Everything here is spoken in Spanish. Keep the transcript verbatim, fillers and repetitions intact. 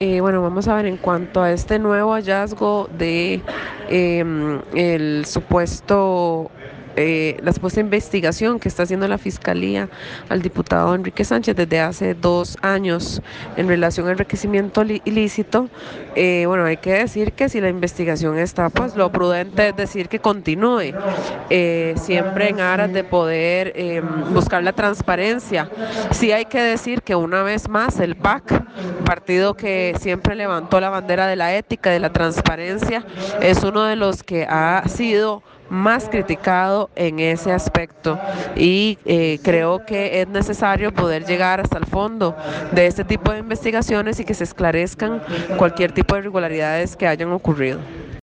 Eh, bueno, vamos a ver en cuanto a este nuevo hallazgo de em, el supuesto, eh, la supuesta investigación que está haciendo la Fiscalía al diputado Enrique Sánchez desde hace dos años en relación al enriquecimiento li- ilícito. Eh, bueno, hay que decir que si la investigación está, pues lo prudente es decir que continúe, eh, siempre en aras de poder em, buscar la transparencia. Sí hay que decir que una vez más el P A C, partido que siempre levantó la bandera de la ética, de la transparencia, es uno de los que ha sido más criticado en ese aspecto y eh, creo que es necesario poder llegar hasta el fondo de este tipo de investigaciones y que se esclarezcan cualquier tipo de irregularidades que hayan ocurrido.